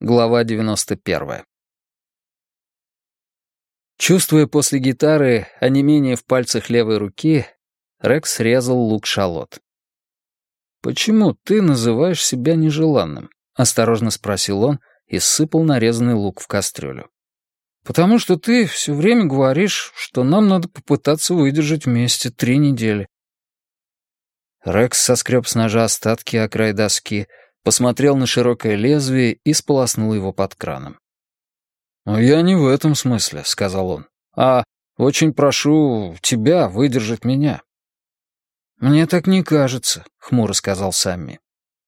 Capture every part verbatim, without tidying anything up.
Глава девяносто первая. Чувствуя после гитары онемение в пальцах левой руки, Рекс срезал лук-шалот. «Почему ты называешь себя нежеланным?» — осторожно спросил он и сыпал нарезанный лук в кастрюлю. «Потому что ты все время говоришь, что нам надо попытаться выдержать вместе три недели». Рекс соскреб с ножа остатки о край доски, посмотрел на широкое лезвие и сполоснул его под краном. «Я не в этом смысле», — сказал он, — «а очень прошу тебя выдержать меня». «Мне так не кажется», — хмуро сказал Самми.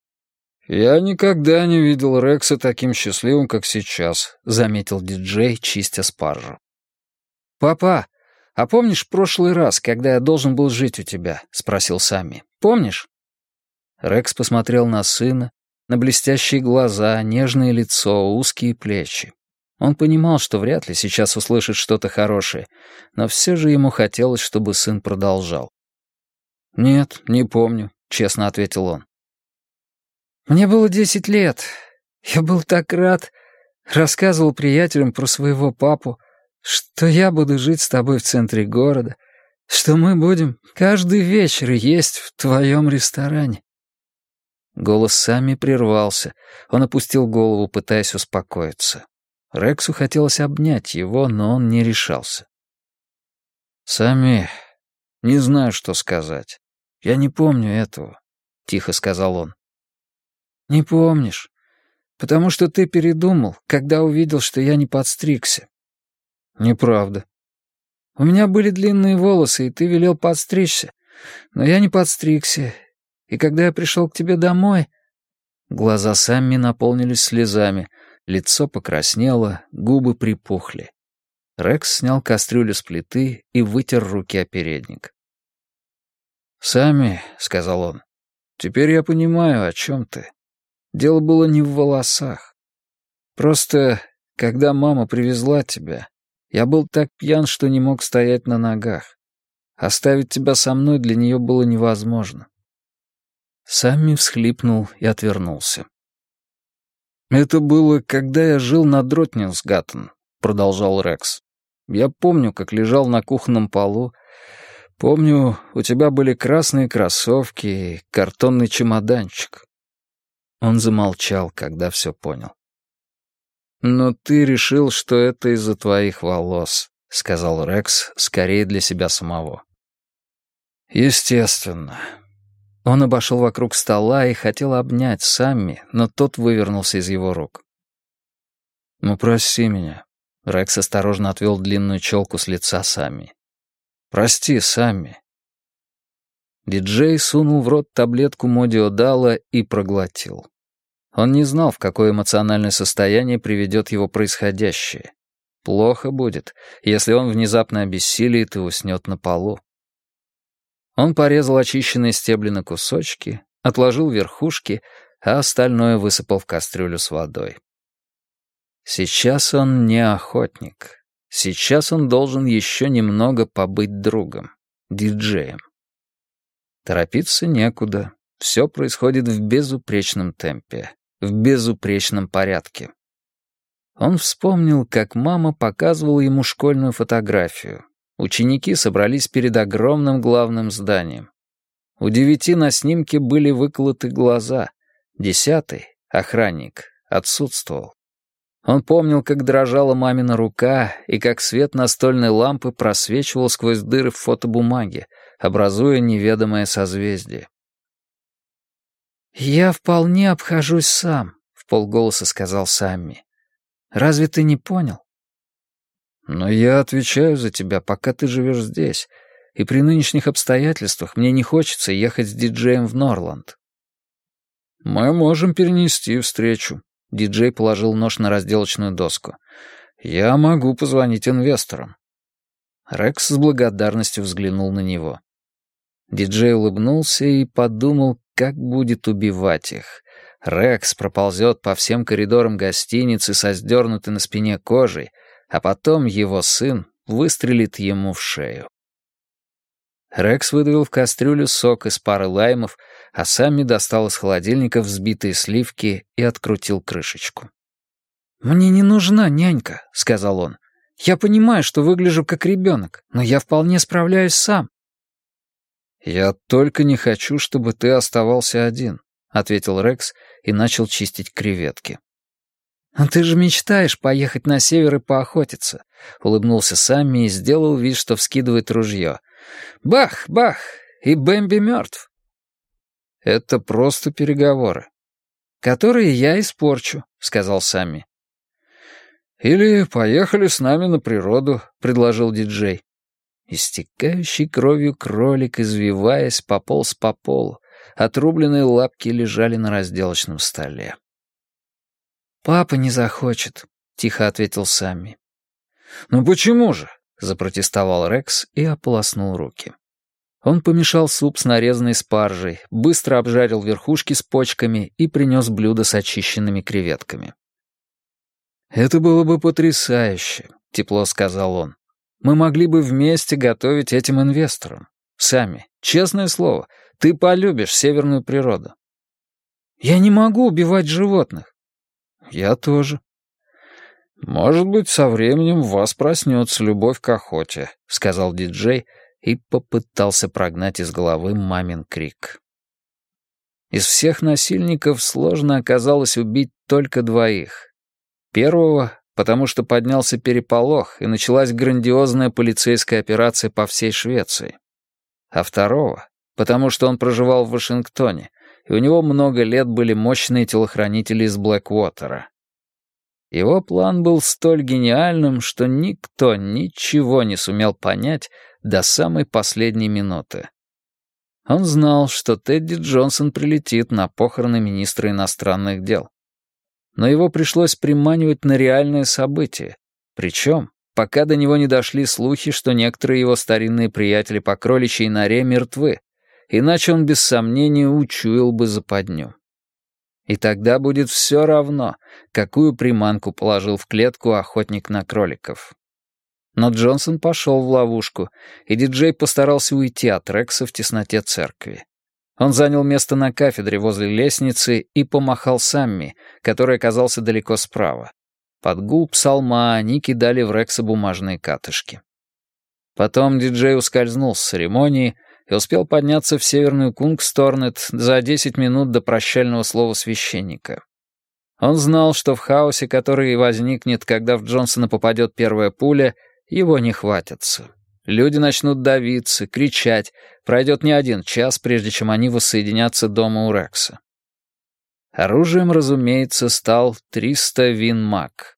«Я никогда не видел Рекса таким счастливым, как сейчас», — заметил диджей, чистя спаржу. «Папа, а помнишь прошлый раз, когда я должен был жить у тебя?» — спросил Самми. «Помнишь?» Рекс посмотрел на сына, на блестящие глаза, нежное лицо, узкие плечи. Он понимал, что вряд ли сейчас услышит что-то хорошее, но все же ему хотелось, чтобы сын продолжал. «Нет, не помню», — честно ответил он. «Мне было десять лет. Я был так рад. Рассказывал приятелям про своего папу, что я буду жить с тобой в центре города, что мы будем каждый вечер есть в твоем ресторане». Голос Самми прервался. Он опустил голову, пытаясь успокоиться. Рексу хотелось обнять его, но он не решался. «Самми, не знаю, что сказать. Я не помню этого», — тихо сказал он. «Не помнишь, потому что ты передумал, когда увидел, что я не подстригся». «Неправда». «У меня были длинные волосы, и ты велел подстричься, но я не подстригся, и когда я пришел к тебе домой...» Глаза Самми наполнились слезами, лицо покраснело, губы припухли. Рекс снял кастрюлю с плиты и вытер руки о передник. «Самми», — сказал он, — «теперь я понимаю, о чем ты. Дело было не в волосах. Просто, когда мама привезла тебя, я был так пьян, что не мог стоять на ногах. Оставить тебя со мной для нее было невозможно». Самми всхлипнул и отвернулся. «Это было, когда я жил на Дротнингсгаттен», — продолжал Рекс. «Я помню, как лежал на кухонном полу. Помню, у тебя были красные кроссовки и картонный чемоданчик». Он замолчал, когда все понял. «Но ты решил, что это из-за твоих волос», — сказал Рекс, скорее для себя самого. «Естественно». Он обошел вокруг стола и хотел обнять Самми, но тот вывернулся из его рук. «Ну, прости меня». Рекс осторожно отвел длинную челку с лица Самми. «Прости, Самми». Диджей сунул в рот таблетку Модиодала и проглотил. Он не знал, в какое эмоциональное состояние приведет его происходящее. Плохо будет, если он внезапно обессилит и уснет на полу. Он порезал очищенные стебли на кусочки, отложил верхушки, а остальное высыпал в кастрюлю с водой. Сейчас он не охотник. Сейчас он должен еще немного побыть другом, диджеем. Торопиться некуда. Все происходит в безупречном темпе, в безупречном порядке. Он вспомнил, как мама показывала ему школьную фотографию. Ученики собрались перед огромным главным зданием. У девяти на снимке были выколоты глаза. Десятый, охранник, отсутствовал. Он помнил, как дрожала мамина рука и как свет настольной лампы просвечивал сквозь дыры в фотобумаге, образуя неведомое созвездие. «Я вполне обхожусь сам», — вполголоса сказал Самми. «Разве ты не понял?» «Но я отвечаю за тебя, пока ты живешь здесь, и при нынешних обстоятельствах мне не хочется ехать с диджеем в Норланд». «Мы можем перенести встречу», — диджей положил нож на разделочную доску. «Я могу позвонить инвесторам». Рекс с благодарностью взглянул на него. Диджей улыбнулся и подумал, как будет убивать их. Рекс проползет по всем коридорам гостиницы со сдернутой на спине кожей, а потом его сын выстрелит ему в шею. Рекс выдавил в кастрюлю сок из пары лаймов, а Самми достал из холодильника взбитые сливки и открутил крышечку. «Мне не нужна нянька», — сказал он. «Я понимаю, что выгляжу как ребенок, но я вполне справляюсь сам». «Я только не хочу, чтобы ты оставался один», — ответил Рекс и начал чистить креветки. «А ты же мечтаешь поехать на север и поохотиться», — улыбнулся Самми и сделал вид, что вскидывает ружье. «Бах, бах! И Бэмби мертв». «Это просто переговоры». «Которые я испорчу», — сказал Самми. «Или поехали с нами на природу», — предложил диджей. Истекающий кровью кролик, извиваясь, пополз по полу. Отрубленные лапки лежали на разделочном столе. «Папа не захочет», — тихо ответил Самми. «Ну почему же?» — запротестовал Рекс и ополоснул руки. Он помешал суп с нарезанной спаржей, быстро обжарил верхушки с почками и принес блюдо с очищенными креветками. «Это было бы потрясающе», — тепло сказал он. «Мы могли бы вместе готовить этим инвесторам. Сами, честное слово, ты полюбишь северную природу». «Я не могу убивать животных». «Я тоже». «Может быть, со временем в вас проснется любовь к охоте», — сказал диджей и попытался прогнать из головы мамин крик. Из всех насильников сложно оказалось убить только двоих. Первого, потому что поднялся переполох, и началась грандиозная полицейская операция по всей Швеции. А второго, потому что он проживал в Вашингтоне, и у него много лет были мощные телохранители из Блэквотера. Его план был столь гениальным, что никто ничего не сумел понять до самой последней минуты. Он знал, что Тедди Джонсон прилетит на похороны министра иностранных дел. Но его пришлось приманивать на реальное событие, причем, пока до него не дошли слухи, что некоторые его старинные приятели по кроличьей норе мертвы, иначе он без сомнения учуял бы западню. И тогда будет все равно, какую приманку положил в клетку охотник на кроликов. Но Джонсон пошел в ловушку, и диджей постарался уйти от Рекса в тесноте церкви. Он занял место на кафедре возле лестницы и помахал Самми, который оказался далеко справа. Под гул псалма они кидали в Рекса бумажные катышки. Потом диджей ускользнул с церемонии и успел подняться в северную Кунгсторнет за десять минут до прощального слова священника. Он знал, что в хаосе, который возникнет, когда в Джонсона попадет первая пуля, его не хватится. Люди начнут давиться, кричать, пройдет не один час, прежде чем они воссоединятся дома у Рекса. Оружием, разумеется, стал триста Вин Мак.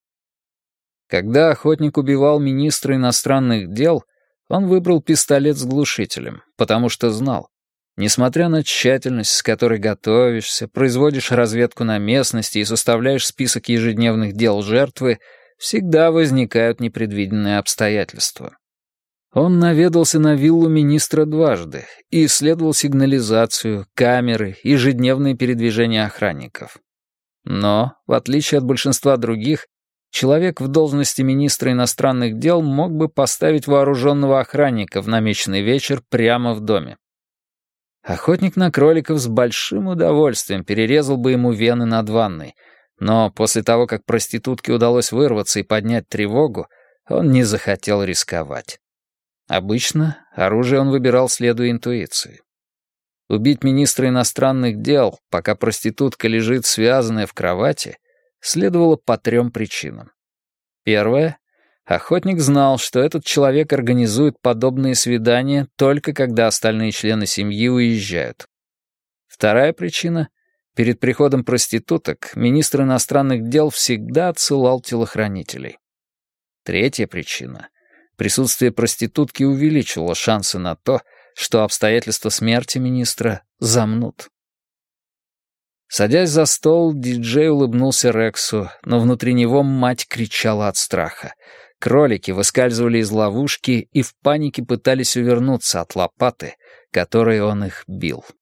Когда охотник убивал министра иностранных дел, он выбрал пистолет с глушителем, потому что знал, несмотря на тщательность, с которой готовишься, производишь разведку на местности и составляешь список ежедневных дел жертвы, всегда возникают непредвиденные обстоятельства. Он наведался на виллу министра дважды и исследовал сигнализацию, камеры, ежедневные передвижения охранников. Но, в отличие от большинства других, человек в должности министра иностранных дел мог бы поставить вооруженного охранника в намеченный вечер прямо в доме. Охотник на кроликов с большим удовольствием перерезал бы ему вены над ванной, но после того, как проститутке удалось вырваться и поднять тревогу, он не захотел рисковать. Обычно оружие он выбирал, следуя интуиции. Убить министра иностранных дел, пока проститутка лежит связанная в кровати, следовало по трем причинам. Первое. Охотник знал, что этот человек организует подобные свидания только когда остальные члены семьи уезжают. Вторая причина. Перед приходом проституток министр иностранных дел всегда отсылал телохранителей. Третья причина. Присутствие проститутки увеличило шансы на то, что обстоятельства смерти министра замнут. Садясь за стол, диджей улыбнулся Рексу, но внутри него мать кричала от страха. Кролики выскальзывали из ловушки и в панике пытались увернуться от лопаты, которой он их бил.